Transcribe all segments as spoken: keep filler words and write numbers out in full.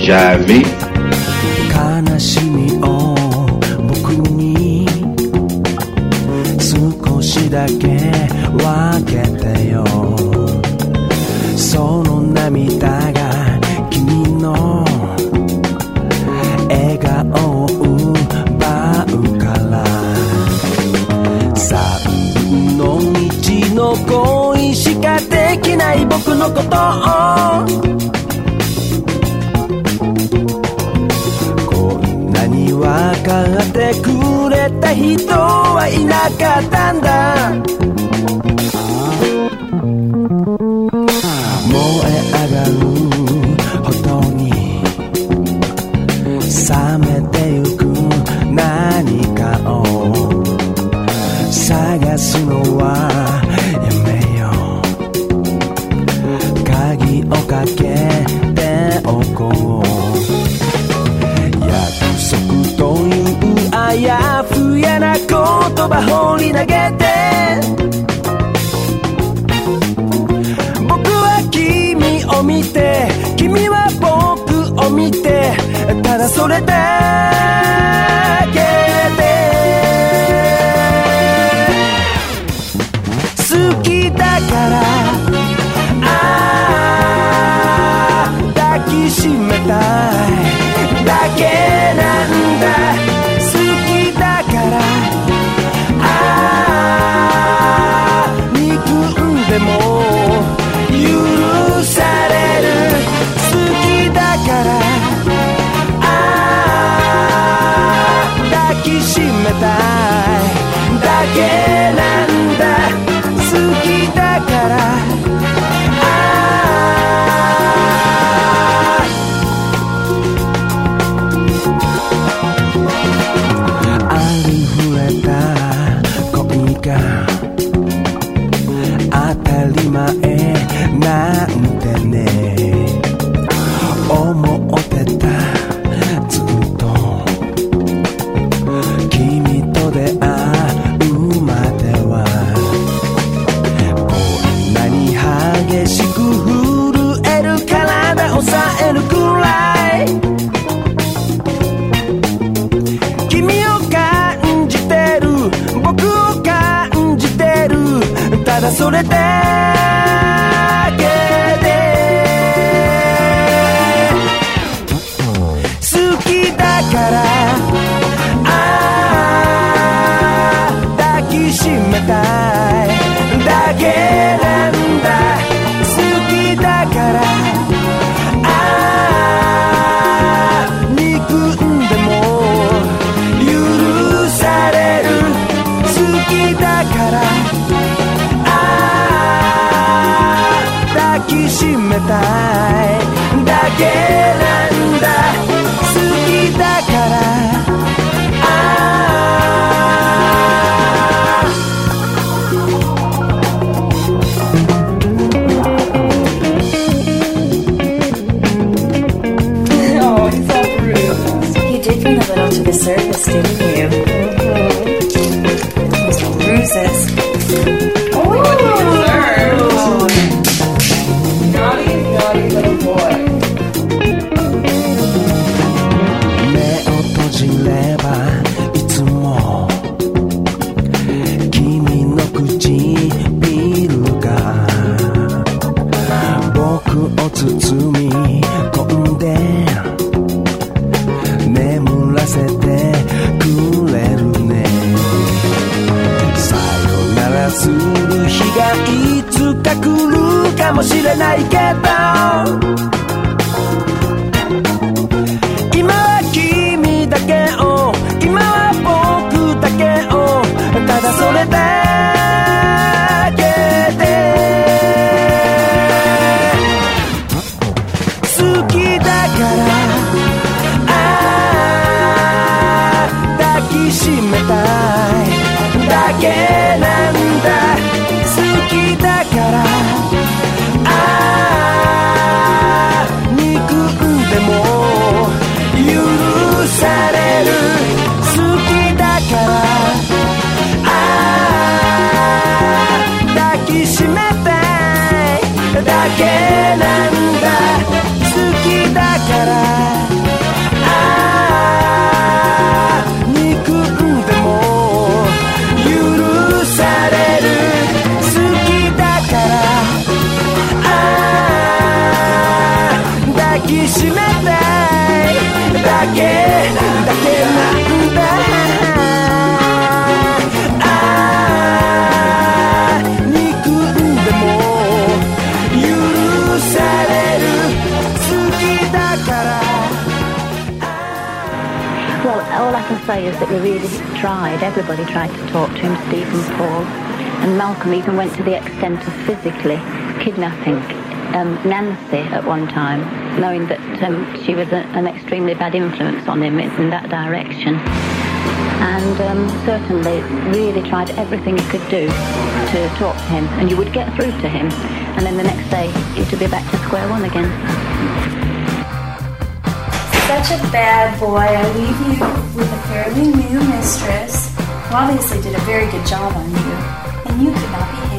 Jive Me。 悲しみを僕に少しだけ分けてよ。その涙が君の笑顔を奪うから。三分の一の恋しかできない僕のことをこんなに分かってくれた人はいなかったんだ。燃え上がるほどに冷めてゆく何かを探すのはやめよう。鍵をかけておこう。約束というあやふやな言葉放り投げて、僕は君を見て君は僕を見て、ただそれだけで好きだからああ抱きしめたいだけなんだ。好きだからああ憎んでも許される。好きだからああ抱きしめたいだけなんだ。好きだからありふれた恋が当たり前なんてね思ってた。ずっと君と出会うまでは激しく震える体を抑えるくらい君を感じてる僕を感じてる。ただそれだけで好きだからああ抱きしめたいだけなんだ。だからああ憎んでも許される。好きだからああ抱きしめたいだけなんだ。好きだからああ Dipping a little to the surface, didn't you? Mm-hmm. Those are bruises. Oh, what do you deserve? Naughty, naughty little boy. 目を閉じればいつも君の唇が僕を包み込んで眠らせてくれるね。さよならする日がいつか来るかもしれないけど、今は君だけを今は僕だけをただそれだけで好きだから抱きしめたいだけなんだ。好きだからああ憎んでも許される。好きだからあ really tried. Everybody tried to talk to him, Steve and Paul. And Malcolm even went to the extent of physically kidnapping um, Nancy at one time, knowing that um, she was a, an extremely bad influence on him in, in that direction. And um, certainly really tried everything he could do to talk to him. And you would get through to him, and then the next day you'd be back to square one again. Such a bad boy. I leave you with a fairly new mistress who obviously did a very good job on you, and you could not behave.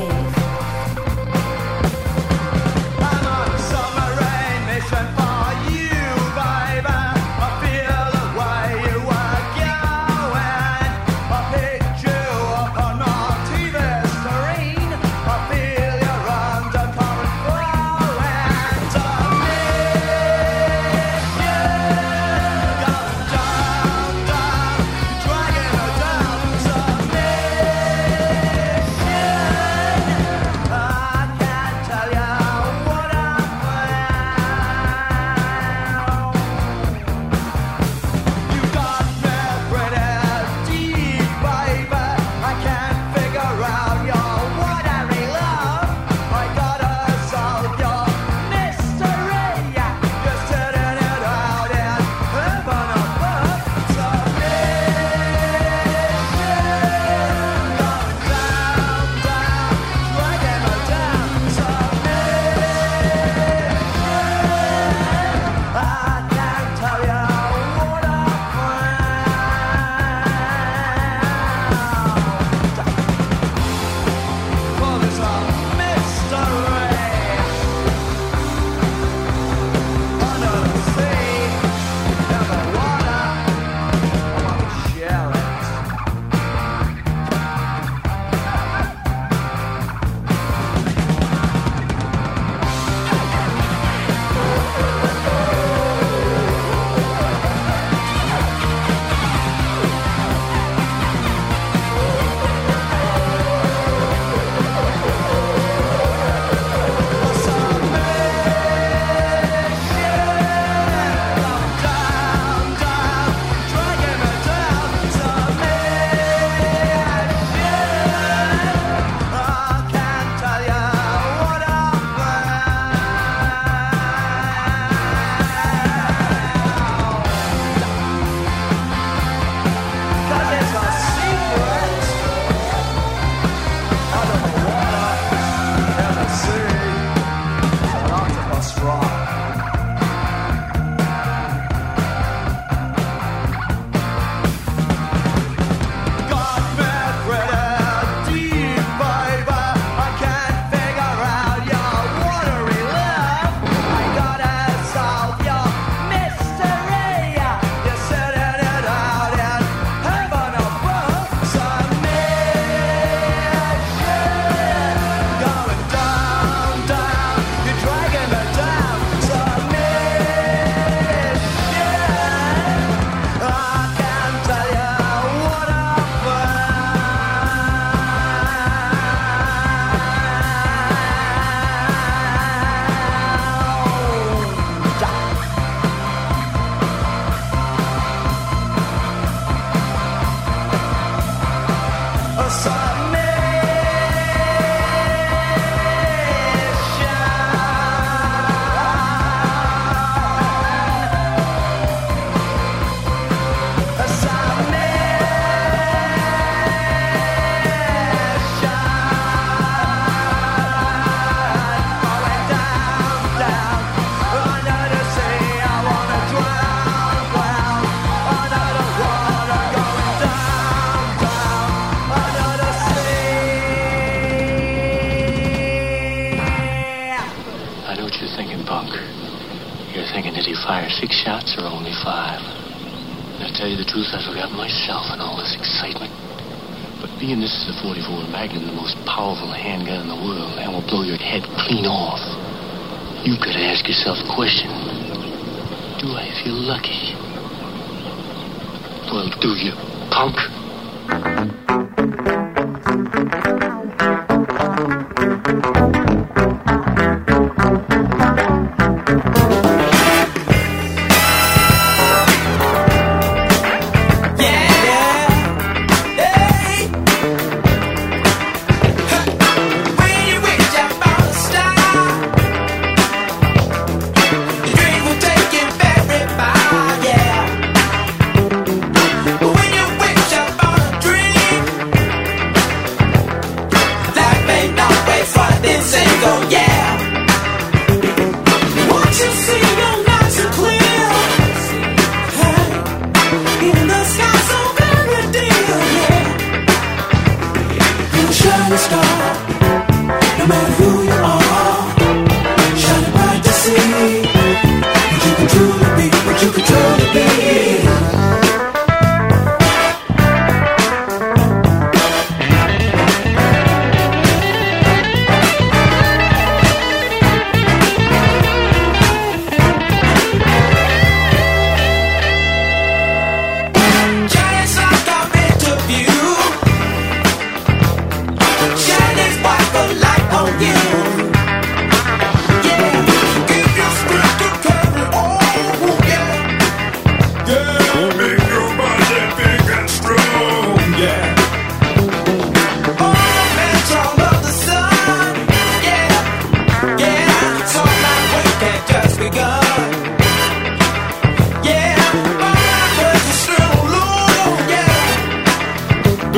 Six shots or only five? And I tell you the truth, I forgot myself in all this excitement. But being this is a forty-four Magnum, the most powerful handgun in the world, and will blow your head clean off, you gotta ask yourself a question. Do I feel lucky? Well, do you, punk? Yeah.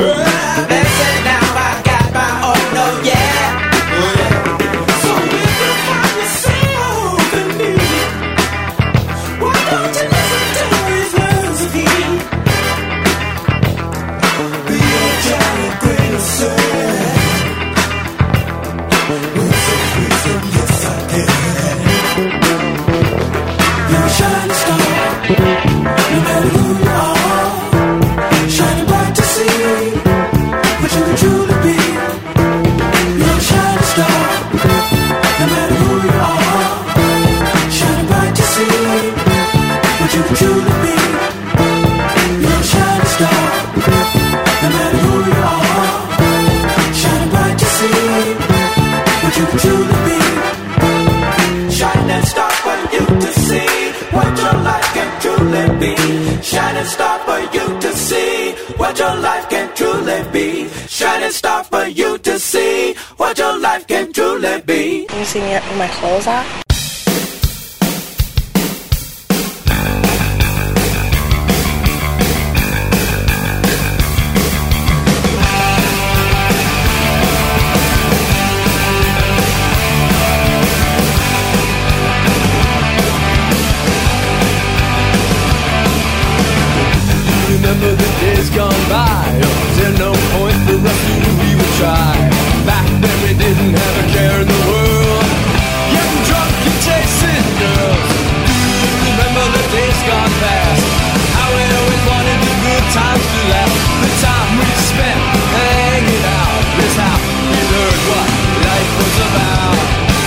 Shining star for you to see what your life can truly be. Shining star for you to see what your life can truly be. Can you see me with my clothes off? Remember the days gone by. There's no point for us to even try. Back then we didn't have a care in the world. Getting drunk and chasing girls. Do you remember the days gone past? How we always wanted the good times to last. The time we spent hanging out is how we learned what life was about.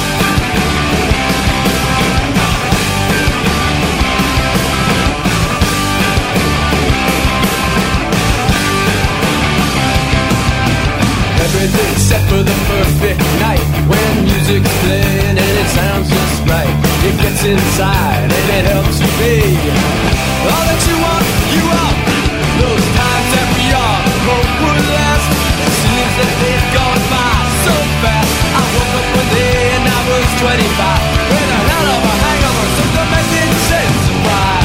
Everything's set for the perfect night when music's playing and it sounds just right. It gets inside and it helps you be all that you want, you are. Those times that we are hope would last. It seems that they've gone by so fast. I woke up one day and I was twenty-five. When I had of a hangover, something making sense of why.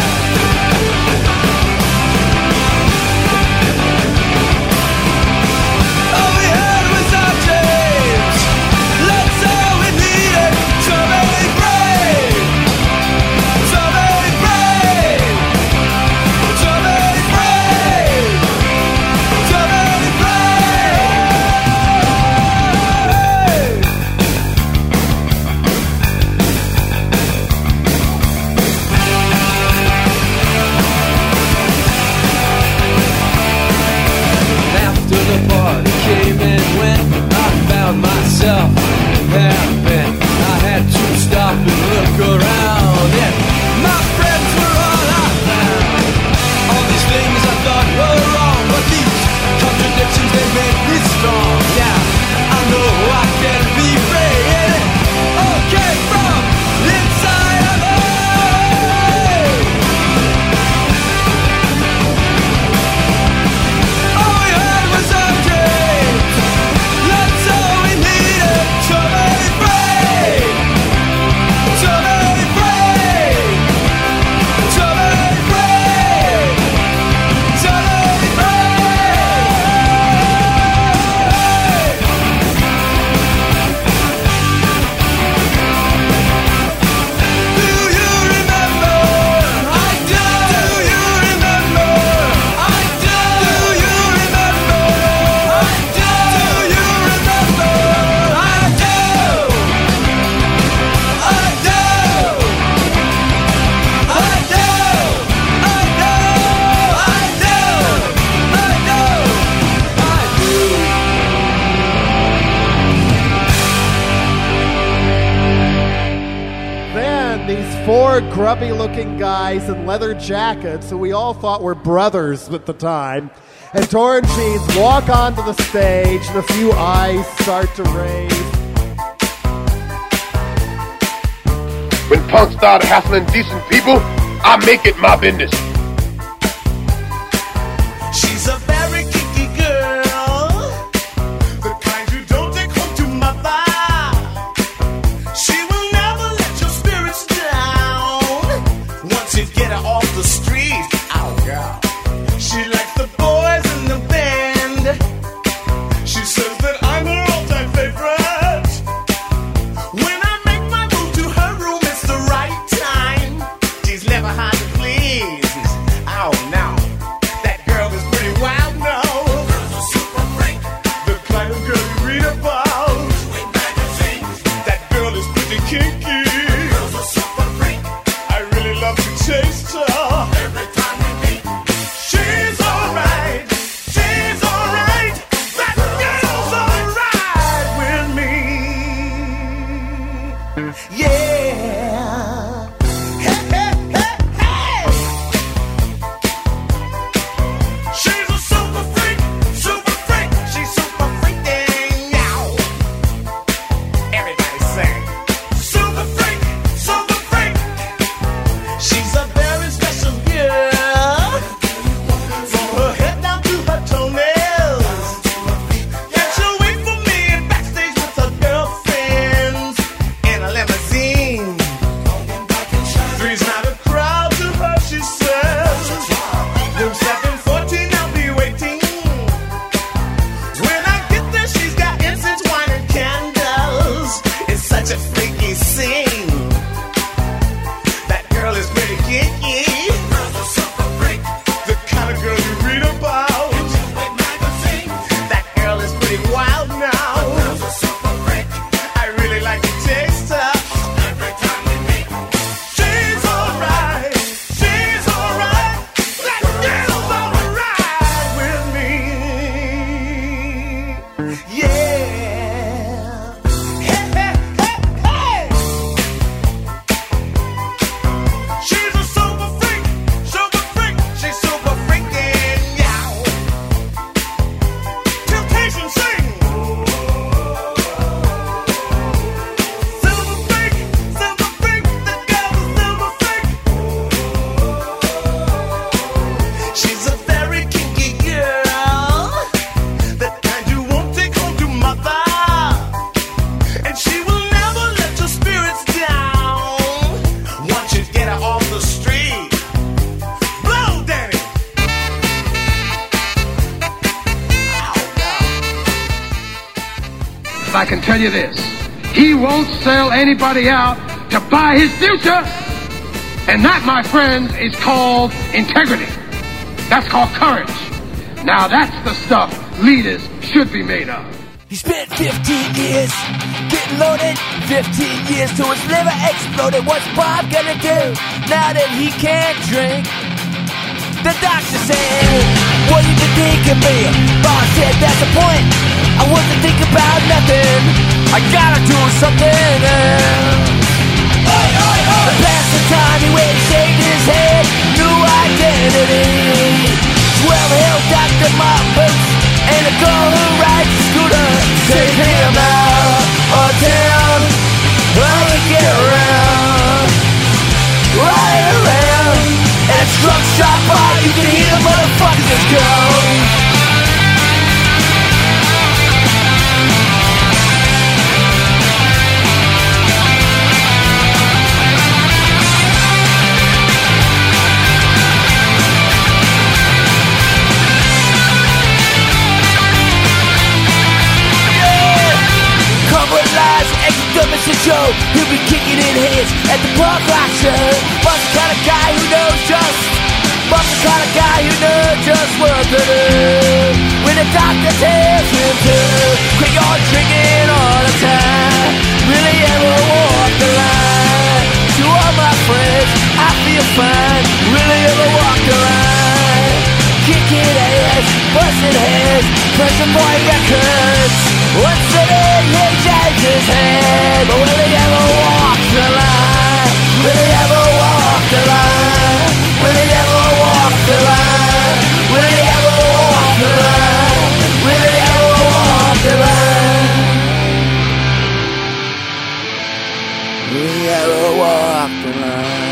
Myself happen. I had to stop and look around. Yeah, my friends were all I found. All these things I thought were wrong, but these contradictions they made me strong. Yeah, I know I can be free. Okay, from inside of me. All we heard was our dreams. Let's all we needed to be free, to be free, to be free, to be Do you remember? I do. Do you remember? I do. Do you remember? I do. Do you remember? I do. I do. I do. I do. I do. I do. Then these four grubby-looking guys in leather jackets, who we all thought were brothers at the time, and torn jeans walk onto the stage, and a few eyes start to raise. When punks start hassling decent people, I make it my business. She's a very kinky girl, the kind you don't take home to mother. She will never let your spirits down. Once you get her off the street, oh girl. She likes the boys in the band. Yeah. Hey, hey, hey, hey. She's a super freak, super freak. She's super freaking now. Everybody sing. Super freak, super freak. She's a very special girl. From her head down to her toenails. And she'll wait for me backstage with her girlfriends in a limousine. Three's not a crowd to her, she says. Room seven fourteen, I'll be waiting. When I get there, she's got incense, wine, and candles. It's such a freaky scene. That girl is pretty kinky. The kind of girl you read about. That girl is pretty wild now. I really like to taste her. She's alright, she's alright. That girl's alright with me. Yeah. Hey, hey, hey, hey. She's a super freak, super freak. She's super freaking yow. Temptation sing. Silver freak, silver freak. That girl's a silver freak. She's a very kinky girl. That kind you won't take home to mother. And she will never let your spirits down. Once you get her off the street. Blow, Danny. I can tell you this, he won't sell anybody out to buy his future. And that, my friends, is called integrity. That's called courage. Now that's the stuff leaders should be made of. He spent fifteen years getting loaded, fifteen years till his liver exploded. What's Bob gonna do now that he can't drink? The doctor said, what you been thinking, me? Bob said, that's the point. I wasn't thinking about nothing. I gotta do something else. The past the time he waited, shaking his head, new identity. Twelve-hill Doctor Martin boots and a girl who rides a scooter. Take him out of town, while we get around, right around. And a truck stop bar, you can hear the motherfuckers go. Show. He'll be kicking in heads at the punk rock show. Bum's the kind of guy who knows just Bum's the kind of guy who knows just what to do. When the doctor tells him to quit your drinking all the time, really ever walk the line. To all my friends, I feel fine. Really ever walk the line. Kicking ass, busting heads, pressing boy records. Once a day he shaves his head, but will he ever walk the line? Will he ever walk the line? Will he ever walk the line? Will he ever walk the line? Will he ever walk the line? Will he ever walk the line?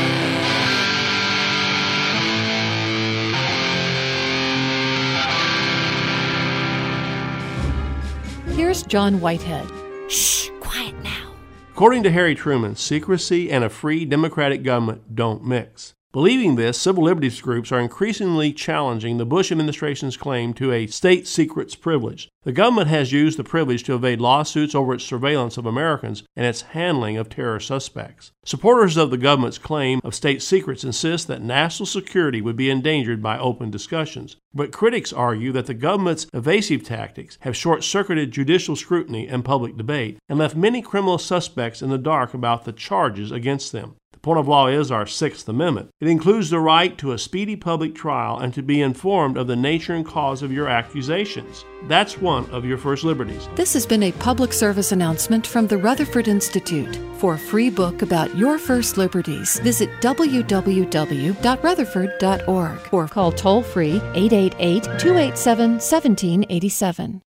Here's John Whitehead. Shh, quiet now. According to Harry Truman, secrecy and a free democratic government don't mix. Believing this, civil liberties groups are increasingly challenging the Bush administration's claim to a state secrets privilege. The government has used the privilege to evade lawsuits over its surveillance of Americans and its handling of terror suspects. Supporters of the government's claim of state secrets insist that national security would be endangered by open discussions. But critics argue that the government's evasive tactics have short-circuited judicial scrutiny and public debate and left many criminal suspects in the dark about the charges against them. The point of law is our Sixth Amendment. It includes the right to a speedy public trial and to be informed of the nature and cause of your accusations. That's one of your first liberties. This has been a public service announcement from the Rutherford Institute. For a free book about your first liberties, visit w w w dot rutherford dot org or call toll-free eight eight eight, two eight seven, one seven eight seven.